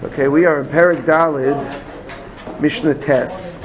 Okay, we are in Perek Daled, Mishnah Tes.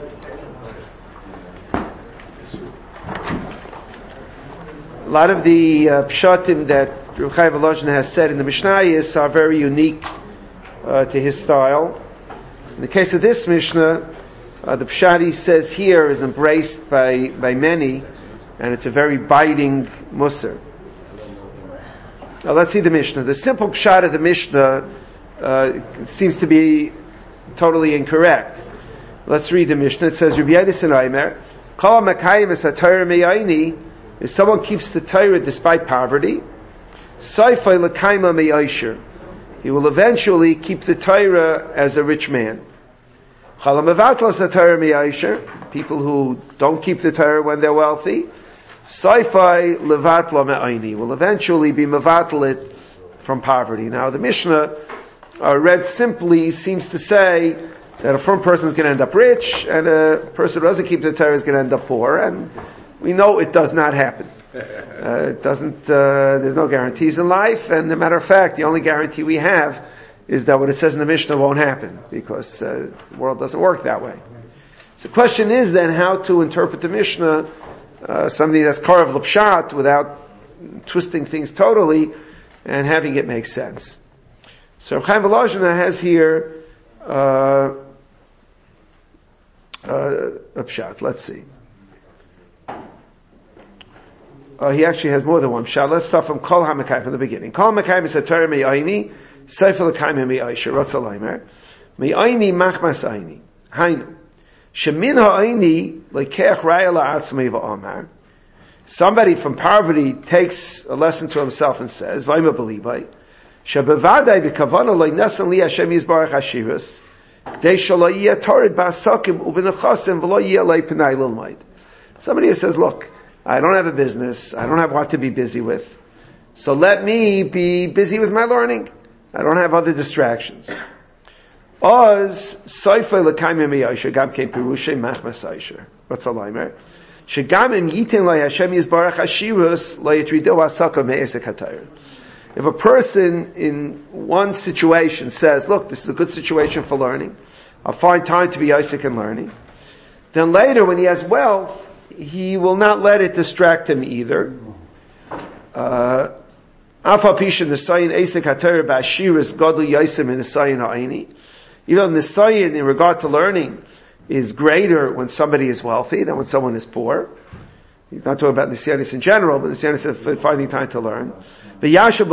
A lot of the pshatim that Reb Chaim Volozhin has said in the Mishnayos are very unique to his style. In the case of this Mishnah, the pshat he says here is embraced by many, and it's a very biting musar. Now let's see the Mishnah. The simple pshat of the Mishnah seems to be totally incorrect. Let's read the Mishnah. It says, Rabbi Yedis and Aimer, Kol HaMekayim es HaTorah Me'ayni, if someone keeps the Torah despite poverty, Saifai L'Kaima Me'aysher, he will eventually keep the Torah as a rich man. Chol HaMevatl es HaTorah Me'aysher, people who don't keep the Torah when they're wealthy, Saifai Levatla Me'ayni, will eventually be Mevatl it from poverty. Now the Mishnah, read simply, seems to say that a firm person is going to end up rich, and a person who doesn't keep the Torah is going to end up poor, and we know it does not happen. It doesn't, there's no guarantees in life, and as a matter of fact, the only guarantee we have is that what it says in the Mishnah won't happen, because the world doesn't work that way. So the question is then how to interpret the Mishnah, something that's Karav L'Pshat, without twisting things totally, and having it make sense. So Reb Chaim Volozhin has here a pshat. Let's see. He actually has more than one pshat. Let's start from Kol HaMekayim from the beginning. Kol HaMekayim is HaTorah Me'ayni, Sefer L'Kaim Me'aysher, Rotza Leimer, Me'ayni Machmas Ayni. Hainu. Shemin Ha'ayni Lekeach Raya La'atzmei V'Amar. Somebody from poverty takes a lesson to himself and says, V'ayma B'libay, Shabavadai b'kavana loy nesan li Hashem yizbarach hashiras, k'dei shelo yeh torid ba'asakim u'b'nechasim v'lo yeh lei p'nai l'lmaid. Somebody who says, look, I don't have a business, I don't have what to be busy with, so let me be busy with my learning. I don't have other distractions. Oz soifei l'kaim yemiyosher gam kein pirushay machmas aisher. What's a limer? Shegam im yitin loy Hashem yizbarach hashiras lo yitrido asakim me'esek hatayr. If a person in one situation says, look, this is a good situation for learning, I'll find time to be Isaac and learning, then later when he has wealth, he will not let it distract him either. Even though Nisayin in regard to learning is greater when somebody is wealthy than when someone is poor. He's not talking about Nisyanis in general, but Nisyanis is finding time to learn. And he'll think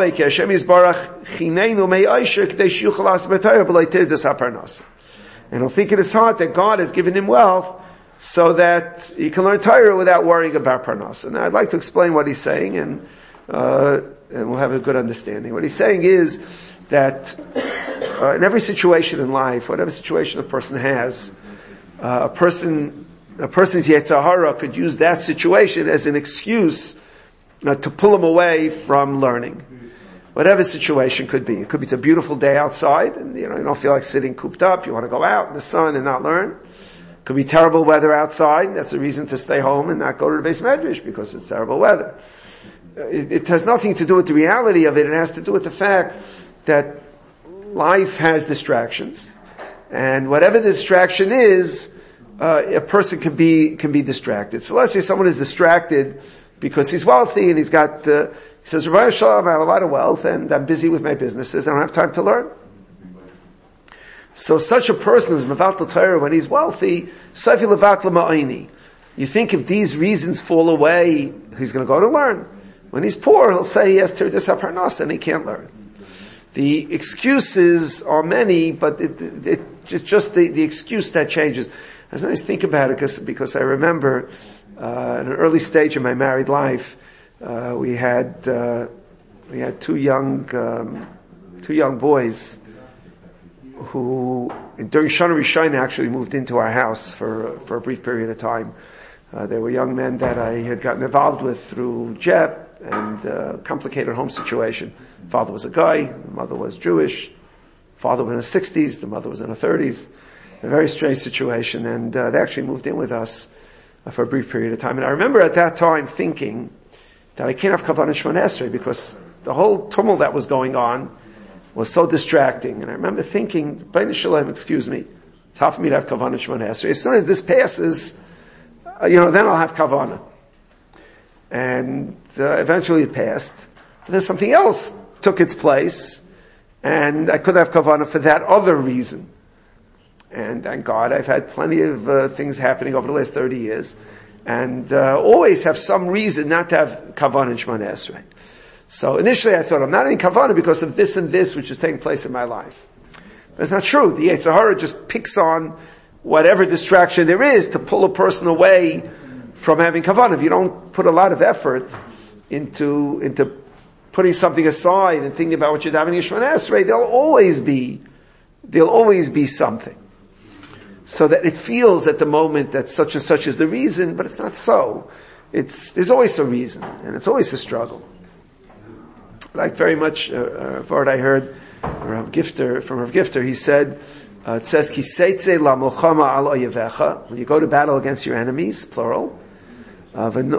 in his heart that God has given him wealth so that he can learn Torah without worrying about Parnas. And I'd like to explain what he's saying, and we'll have a good understanding. What he's saying is that in every situation in life, whatever situation a person has, a person's Yetzer Hara could use that situation as an excuse to pull him away from learning. Whatever situation could be. It could be it's a beautiful day outside and you don't feel like sitting cooped up, you want to go out in the sun and not learn. It could be terrible weather outside, that's a reason to stay home and not go to the Beis Medrash because it's terrible weather. It has nothing to do with the reality of it, it has to do with the fact that life has distractions. And whatever the distraction is, a person can be distracted. So let's say someone is distracted because he's wealthy and he's got, he says, Rabbi Shalom, I have a lot of wealth and I'm busy with my businesses, I don't have time to learn. So such a person who's Mevatl Torah when he's wealthy, Saifi Levatla Ma'ayni. You think if these reasons fall away, he's going to go to learn. When he's poor, he'll say he has Tirdas HaParnas and he can't learn. The excuses are many, but it's just the excuse that changes. As I think about it, because I remember in an early stage of my married life, we had two young boys who during Shana Rishayna actually moved into our house for a brief period of time. They were young men that I had gotten involved with through JEP and a complicated home situation. Father was a guy, the mother was Jewish. Father was in his 60s, the mother was in her 30s. A very strange situation, and they actually moved in with us for a brief period of time. And I remember at that time thinking that I can't have Kavanah Shmoneh Esrei because the whole tumult that was going on, was so distracting. And I remember thinking, B'nai Shalom, excuse me, it's hard for me to have kavanah Shemona Esrei. As soon as this passes, then I'll have kavanah. And eventually it passed. But then something else took its place, and I could have kavanah for that other reason. And thank God, I've had plenty of things happening over the last 30 years, and always have some reason not to have kavanah in Shemona Esrei. So initially I thought, I'm not in kavanah because of this and this which is taking place in my life. But it's not true. The Yetzer Hara just picks on whatever distraction there is to pull a person away from having kavanah. If you don't put a lot of effort into putting something aside and thinking about what you're having in Shemona Esrei, there'll always be something. So that it feels at the moment that such and such is the reason, but it's not so. There's always a reason, and it's always a struggle. Like very much, what I heard from Rav Gifter, he said, it says, Ki seitze la milchama al oyevecha, when you go to battle against your enemies, plural, and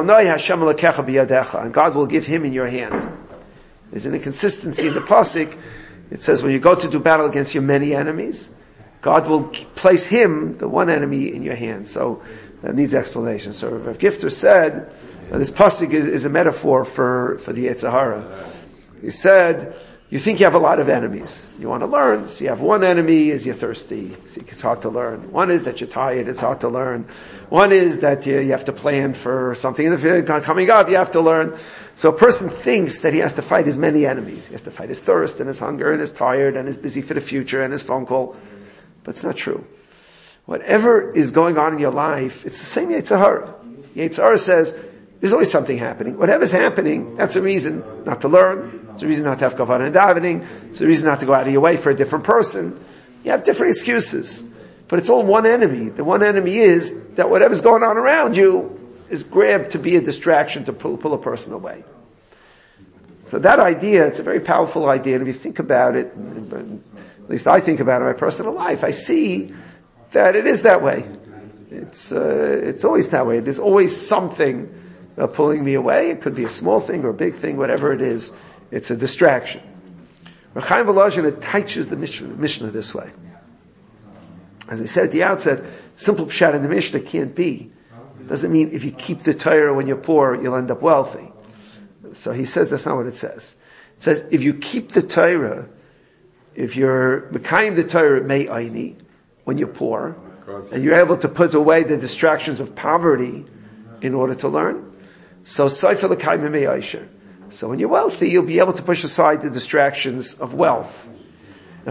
God will give him in your hand. There's an inconsistency in the pasuk. It says when you go to do battle against your many enemies, God will place him, the one enemy, in your hand. So that needs explanation. So Rav Gifter said, this pasuk is a metaphor for the Yetzer Hara. He said, you think you have a lot of enemies. You want to learn, so you have one enemy is you're thirsty, so it's hard to learn. One is that you're tired, it's hard to learn. One is that you have to plan for something coming up, you have to learn. So a person thinks that he has to fight his many enemies. He has to fight his thirst and his hunger and his tired and his busy for the future and his phone call. But it's not true. Whatever is going on in your life, it's the same Yetzer Hara. Yetzer Hara says, there's always something happening. Whatever's happening, that's a reason not to learn. It's a reason not to have kavanah and davening. It's a reason not to go out of your way for a different person. You have different excuses. But it's all one enemy. The one enemy is that whatever's going on around you is grabbed to be a distraction to pull a person away. So that idea, it's a very powerful idea. And if you think about it, at least I think about it in my personal life, I see that it is that way. It's always that way. There's always something pulling me away. It could be a small thing or a big thing, whatever it is. It's a distraction. Reb Chaim Volozhin teaches the Mishnah this way. As I said at the outset, simple pshat in the Mishnah can't be. Doesn't mean if you keep the Torah when you're poor, you'll end up wealthy. So he says that's not what it says. It says if you keep the Torah, if you're mekayim the Torah mei aini, when you're poor, and you're able to put away the distractions of poverty in order to learn, so soifer l'kayim mei aisher. So when you're wealthy, you'll be able to push aside the distractions of wealth. If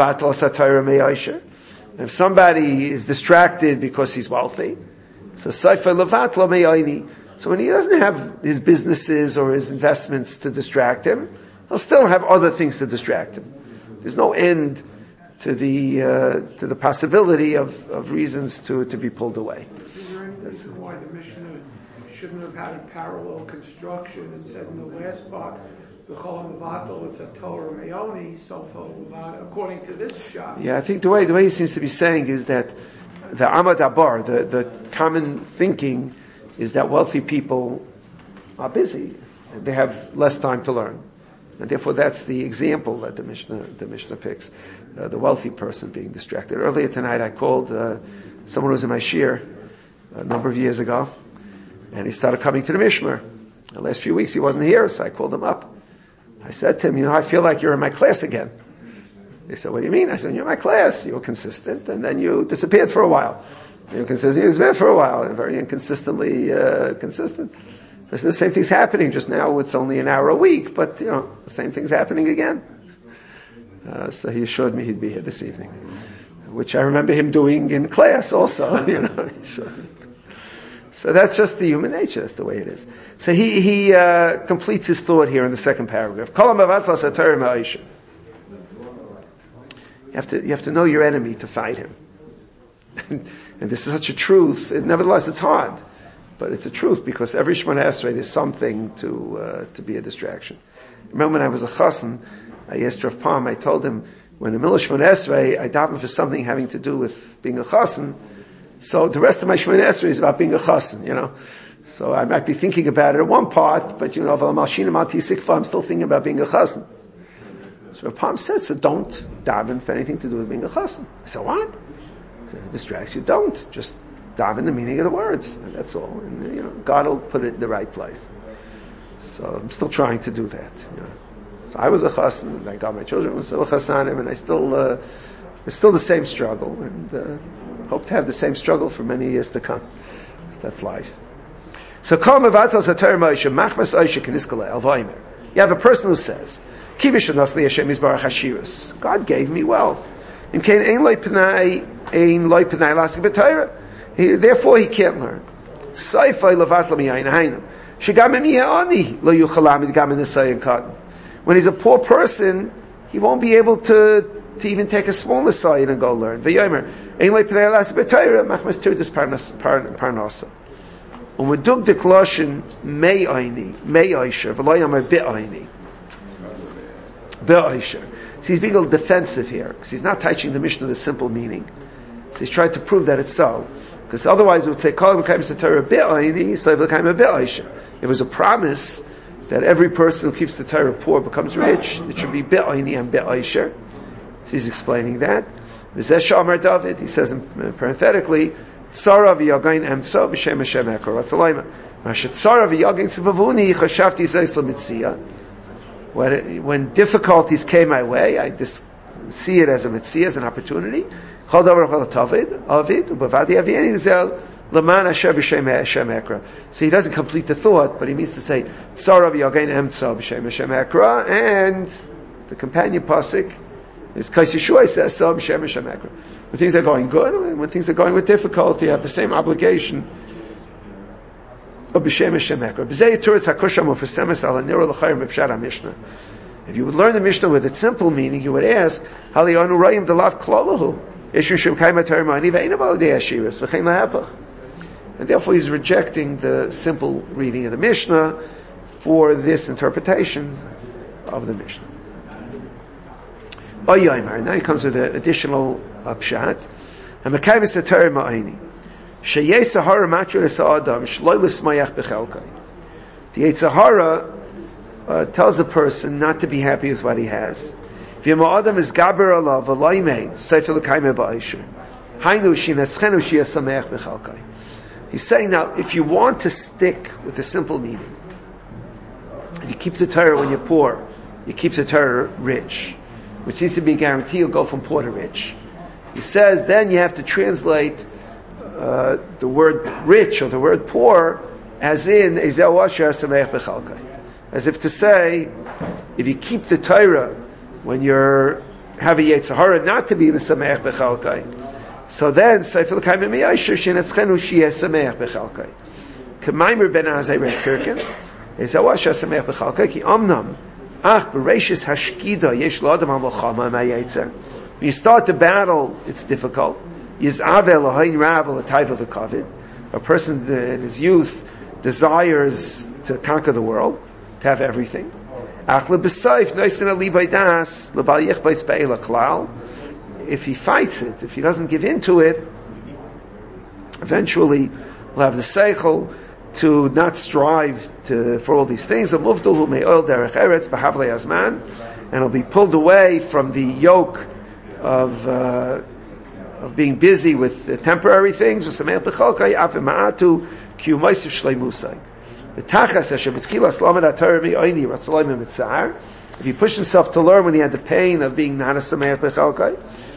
somebody is distracted because he's wealthy, so soifer levatla mei aini. So when he doesn't have his businesses or his investments to distract him, he'll still have other things to distract him. There's no end to the possibility of reasons to be pulled away. Is there any reason why the Mishnah shouldn't have had a parallel construction and said in the last part, the Cholam Avatal is a Torah Meoni, according to this shot? Yeah, I think the way he seems to be saying is that the Amad Abar, the common thinking, is that wealthy people are busy and they have less time to learn. And therefore that's the example that the Mishnah picks. The wealthy person being distracted. Earlier tonight I called someone who was in my shir a number of years ago, and he started coming to the Mishmer. The last few weeks he wasn't here, so I called him up. I said to him, I feel like you're in my class again. He said, what do you mean? I said, you're in my class. You were consistent, and then you disappeared for a while. You were consistent, you disappeared for a while, and very inconsistently consistent. I said, the same thing's happening. Just now it's only an hour a week, but the same thing's happening again. So he assured me he'd be here this evening, which I remember him doing in class also. So that's just the human nature. That's the way it is. So he completes his thought here in the second paragraph. You have to know your enemy to fight him. And this is such a truth. Nevertheless, it's hard. But it's a truth because every Shemona Esrei there's something to be a distraction. Remember when I was a chassan, I asked Rav Palm, I told him, when I'm in Shemona Esrei, I daven for something having to do with being a chassan. So the rest of my Shemona Esrei is about being a chassan, So I might be thinking about it at one part, but I'm still thinking about being a chassan. So So Rav Pam said, so don't daven for anything to do with being a chassan. I said, what? I said, if it distracts you, don't. Just daven the meaning of the words. And that's all. And, God will put it in the right place. So I'm still trying to do that. So I was a chassan, and I got my children was still a chassanim, and it's still the same struggle, and hope to have the same struggle for many years to come. So that's life. So you have a person who says, God gave me wealth. Therefore he can't learn. When he's a poor person, he won't be able to even take a small aside and go learn. So he's being a little defensive here, because he's not teaching the Mishnah the simple meaning. So he's trying to prove that it's so. Because otherwise it would say, if it was a promise that every person who keeps the Torah poor becomes rich, it should be be'ayni and be'aysher. So he's explaining that. V'zeh Shamar David, he says parenthetically, Tzara v'yagain emtso b'shem Hashem ekor. That's a layman. Tzara v'yagain tzvavuni chashavti zeis l'mitzia. When difficulties came my way, I just see it as a mitzia, as an opportunity. Chol davar chol tavid, avid, ubavadi avieni zel, l'man asher b'shem Hashem ekra. So he doesn't complete the thought, but he means to say, Tzara v'yagain emtso b'shem Hashem ekra, and the companion pasuk is Kais Yeshua says, so b'shem Hashem ekra. When things are going good, when things are going with difficulty, you have the same obligation of b'shem Hashem ekra. B'zeh yituritz hakusham u'fesemes ala niro l'chayim b'pshat ha-Mishnah. If you would learn the Mishnah with its simple meaning, you would ask, Hali anu rayim delav klolahu. And therefore he's rejecting the simple reading of the Mishnah for this interpretation of the Mishnah. Now he comes with an additional pshat. The Yetzer Hara tells a person not to be happy with what he has. He's saying now, if you want to stick with the simple meaning, if you keep the Torah when you're poor, you keep the Torah rich, which seems to be a guarantee you'll go from poor to rich. He says then you have to translate the word rich or the word poor as in as if to say, if you keep the Torah when you're have a Yetzer Hara not to be in a Sameach B'chalkai, so then Seifel Kaim Miyasher Shenetzchenu Shiyeh Sameach B'chalkai. K'maimer Ben Azai Rech Kirken is Awash Sameach B'chalkai Ki Omnam Ach Bereshis Hashkida Yesh L'Adam HaMelchama Ma'yetzer. When you start the battle, it's difficult. Yiz'avel L'Hain Ravel L'Taiva V'Kavid. A person in his youth desires to conquer the world, to have everything. If he fights it, if he doesn't give in to it, eventually he'll have the seichel to not strive for all these things. And he'll be pulled away from the yoke of being busy with temporary things. If he pushed himself to learn when he had the pain of being not a Sameach B'chalkai,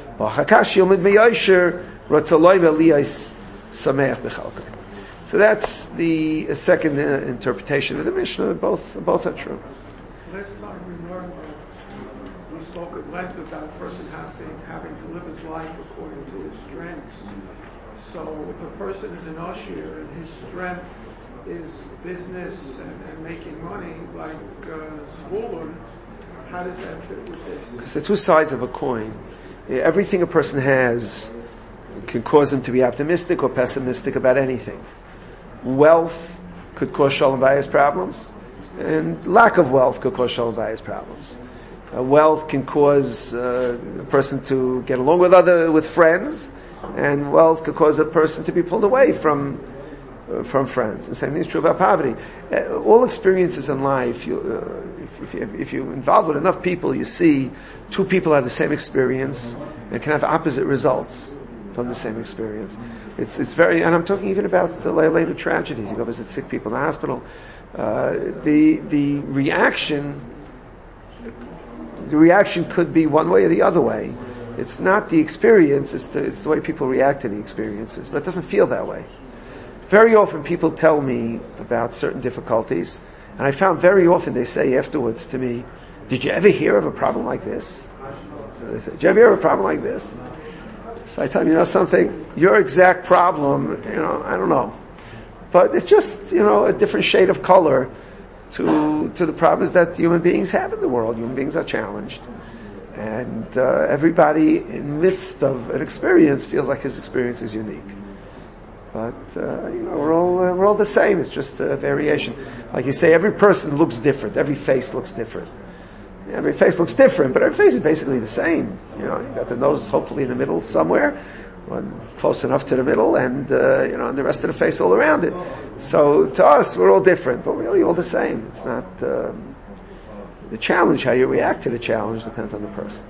so that's the second interpretation of the Mishnah. Both are true. Last time we learned, we spoke at length about a person having to live his life according to his strengths. So if a person is an usher and his strength is business and making money, like Zvulun, how does that fit with this? Because the two sides of a coin. Everything a person has can cause him to be optimistic or pessimistic about anything. Wealth could cause Shalom Bayis problems, and lack of wealth could cause Shalom Bayis problems. Wealth can cause a person to get along with friends, and wealth could cause a person to be pulled away from from friends. The same thing is true about poverty. All experiences in life, if you're involved with enough people, you see two people have the same experience and can have opposite results from the same experience. It's very, and I'm talking even about the later tragedies. You go visit sick people in the hospital. The reaction could be one way or the other way. It's not the experience, it's the way people react to the experiences, but it doesn't feel that way. Very often people tell me about certain difficulties, and I found very often they say afterwards to me, did you ever hear of a problem like this? They say, did you ever hear of a problem like this? So I tell them, something, your exact problem, I don't know. But it's just, a different shade of color to the problems that human beings have in the world. Human beings are challenged. And everybody in the midst of an experience feels like his experience is unique. But, we're all the same. It's just a variation. Like you say, every person looks different. Every face looks different. Every face looks different, but every face is basically the same. You got the nose hopefully in the middle somewhere, one close enough to the middle, and and the rest of the face all around it. So to us, we're all different, but really all the same. It's not, the challenge, how you react to the challenge depends on the person.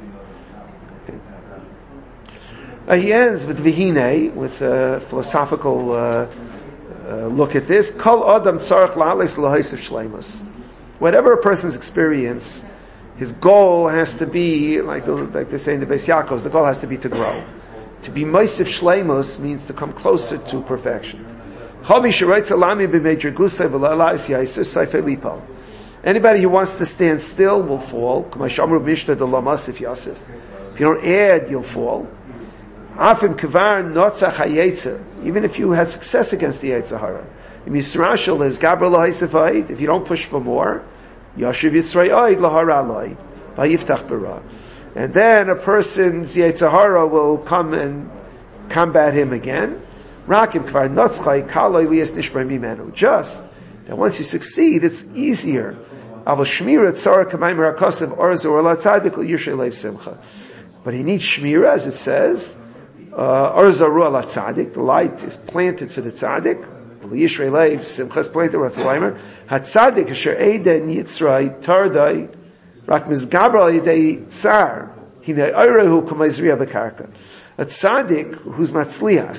He ends with Vihine, with a philosophical look at this. Kol adam tzarich la'ales l'haisiv shleimus. Whatever a person's experience, his goal has to be, like they say in the Beis Yaakov, the goal has to be to grow. To be meisiv shleimus means to come closer to perfection. Anybody who wants to stand still will fall. If you don't add, you'll fall. Even if you had success against the Yetzer Hara. If you don't push for more, and then a person's Yetzer Hara will come and combat him again. Just that once you succeed, it's easier. But he needs shmira, as it says. The light is planted for the tzaddik. Simcha is planted for the tzaddik. Asher Eiden Yitzray Tardai Rak Mizgaber Al Yidei Tzar Hinei Oyrehu K'Maizriya B'Karka. A tzaddik who's matzliach,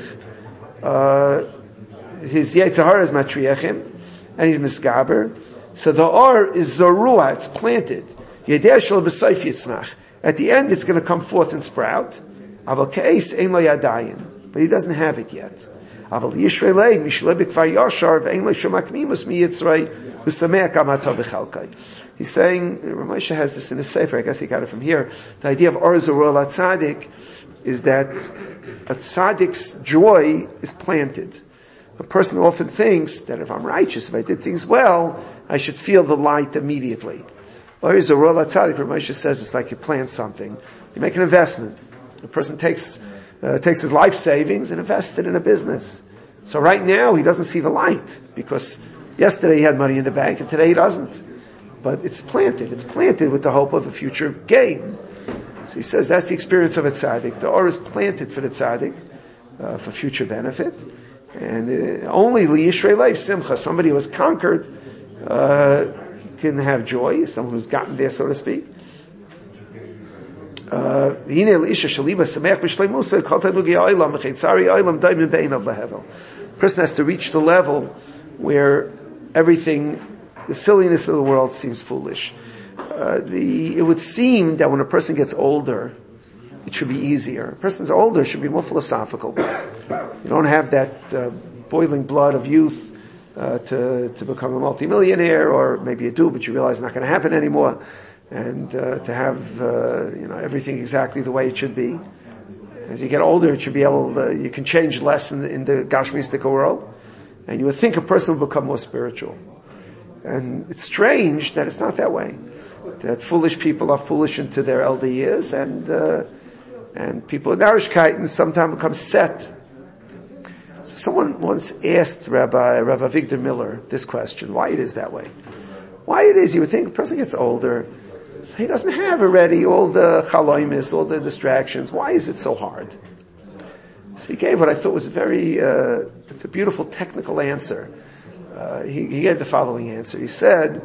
his Yetzer Hara is matriachim, and he's misgaber. So the or is zarua, it's planted. Yedei Shel B'Seif Yitzmach. At the end, it's going to come forth and sprout. Aval Keis Ein Lo Yadayim, but he doesn't have it yet. Aval Yisraelei Mishlei B'Kvar Yashar Ve'Ein Lo Shemakmimus Mi Yitzray V'Sameach Amato B'Chalkai. He's saying, Ramosha has this in his sefer, I guess he got it from here. The idea of or zarua la tzaddik is that a tzaddik's joy is planted. A person often thinks that if I'm righteous, if I did things well, I should feel the light immediately. Or is a rola tzaddik, Ramosha says it's like you plant something. You make an investment. A person takes his life savings and invests it in a business. So right now he doesn't see the light because yesterday he had money in the bank and today he doesn't. But it's planted. It's planted with the hope of a future gain. So he says that's the experience of a tzaddik. The or is planted for the tzaddik, for future benefit. And only liyishrei leiv simcha, somebody who has conquered, can have joy, someone who's gotten there, so to speak. A person has to reach the level where everything, the silliness of the world seems foolish. It would seem that when a person gets older, it should be easier. A person's older should be more philosophical. You don't have that boiling blood of youth to become a multimillionaire, or maybe you do, but you realize it's not going to happen anymore. And to have everything exactly the way it should be. As you get older, it should be you can change less in the Gashmistic world, and you would think a person will become more spiritual. And it's strange that it's not that way. That foolish people are foolish into their elder years, and people in Narishkeit sometimes become set. So someone once asked Rabbi Victor Miller this question: why it is that way? Why it is you would think a person gets older, so he doesn't have already all the chaloimis, all the distractions. Why is it so hard? So he gave what I thought was it's a beautiful technical answer. He gave the following answer. He said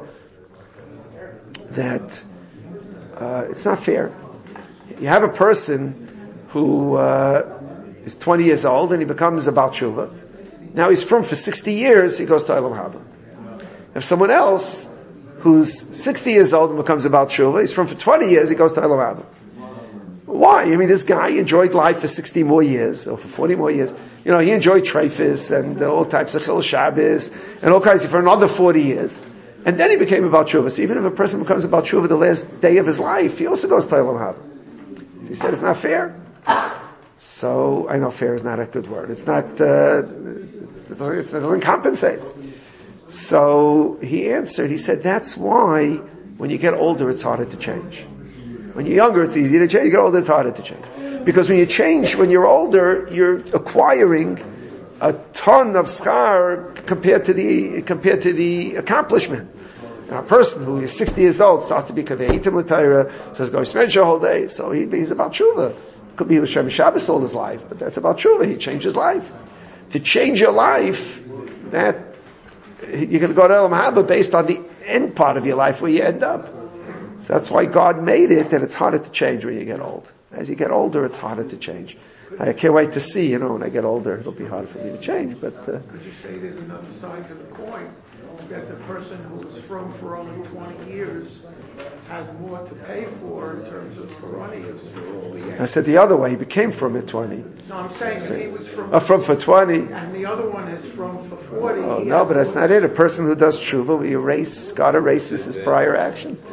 that it's not fair. You have a person who is 20 years old and he becomes a Baal Tshuva. Now he's from for 60 years, he goes to Olam Haba. If someone else who's 60 years old and becomes a Baal Tshuva, he's from for 20 years, he goes to Olam Haba. Why? I mean, this guy enjoyed life for 60 more years, or for 40 more years. You know, he enjoyed treifus and all types of Chil Shabbos, and all kinds for another 40 years. And then he became a Baal Tshuva. So even if a person becomes a Baal Tshuva the last day of his life, he also goes to Olam Haba. He said it's not fair. So, I know fair is not a good word. It's not, it doesn't compensate. So, he answered, he said, that's why when you get older it's harder to change. When you're younger it's easy to change, you get older it's harder to change. Because when you change, when you're older, you're acquiring a ton of schar compared to the accomplishment. And a person who is 60 years old starts to be kaveitim l'Torah, says go shmedja the whole day, so he's about tshuva. Could be Shem Shabbos all his life, but that's about tshuva. He changed his life. To change your life, that you're going to go to Olam Haba based on the end part of your life where you end up. So that's why God made it that it's harder to change when you get old. As you get older, it's harder to change. I can't wait to see, when I get older, it'll be harder for me to change, but... Could you say there's another side to the coin? That the person who's from for only 20 years has more to pay for in terms of Quranius for all the years. I said the other way, he became from at 20. No, I'm saying he was from for 20. And the other one is from for 40. Oh, no, but that's not it. A person who does tshuva, God erases his prior actions.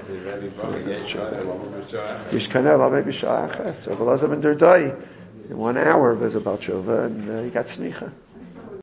In 1 hour, there's about tshuva, and he got smicha.